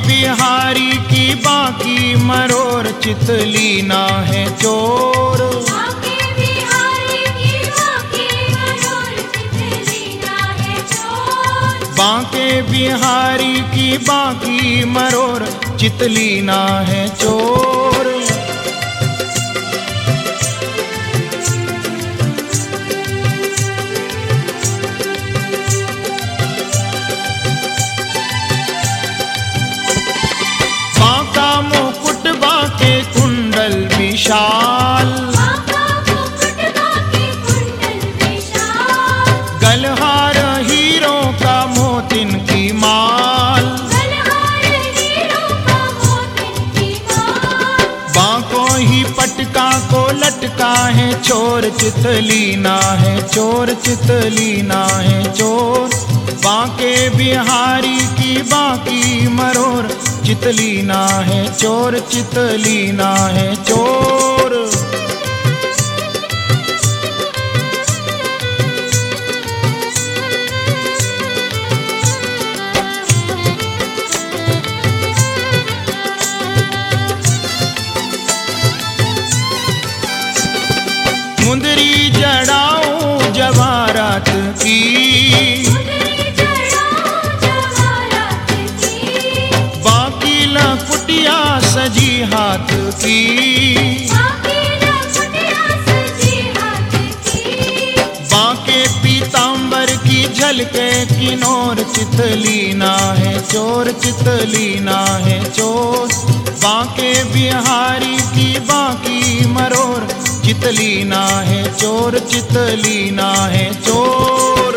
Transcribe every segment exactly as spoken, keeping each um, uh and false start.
बिहारी की बाकी मरोर चितली ना है चोर। बांके बिहारी की बाकी मरोर चितली ना है चोर। बांके बिहारी की बाकी मरोर चितली ना है चोर। बांका मुकुट बांके कुंडल विशाल। बांका मुकुट बांके कुंडल विशाल। गलहार हीरों का मोतिन की माल। गलहार हीरों का मोतिन की माल। बांको ही पटका को लटका है चोर चितली ना है चोर चितली ना है चोर। बांके बिहारी की बाकी मरोर चितली ना है चोर चितली ना है चोर। मुंदरी जड़ाऊं जवारात की। मुंदरी जड़ाऊं जवारात की। बाकी लकुटिया सजी हाथ की। बांके लकुटिया सजी हाथ की। बांके पीतांबर की झलके किनोर चितली ना है चोर चितली ना है चोर। बांके बिहारी की बाकी मरोर चितली ना है चोर चितली ना है चोर।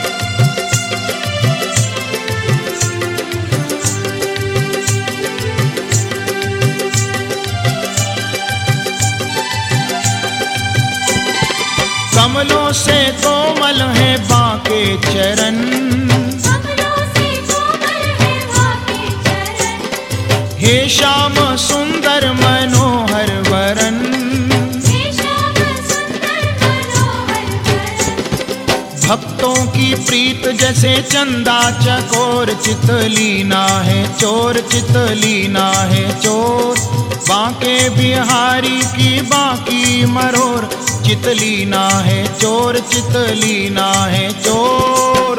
कमलों से कोमल है बांके चरण। कमलों से कोमल है बांके चरण। हे श्याम सुंदर मनोहर वरन। हे श्याम सुंदर मनोहर वरन। भक्तों की प्रीत जैसे चंदा चकोर चितली ना है चोर चितली ना है चोर। बांके बिहारी की बाकी मरोर चितली ना है चोर चितली ना है चोर।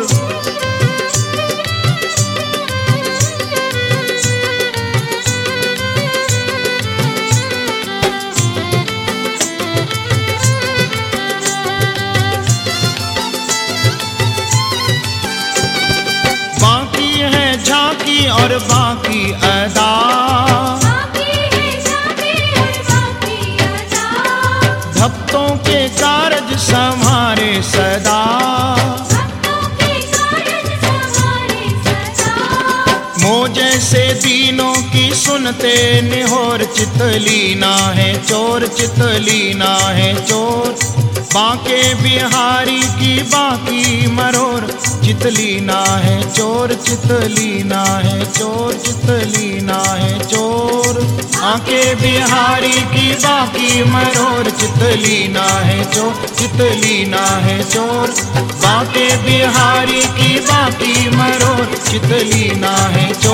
बाकी है झांकी और बाकी अदा। बांके है झांकी और बांकी अदा। भक्तों के कारज संभारे सदा। भक्तों के कारज संभाले सदा। मोह जैसे दीनों की सुनते निहोर चितली ना है चोर चितली ना है चोर। बांके बिहारी की बाकी मरोर चितली ना है चोर चितली ना है चोर चितली ना है चोर। बांके बिहारी की बाकी मरोर चितली ना है चोर चितली ना है चोर। बांके बिहारी की बाकी मरोर चितली ना है चोर।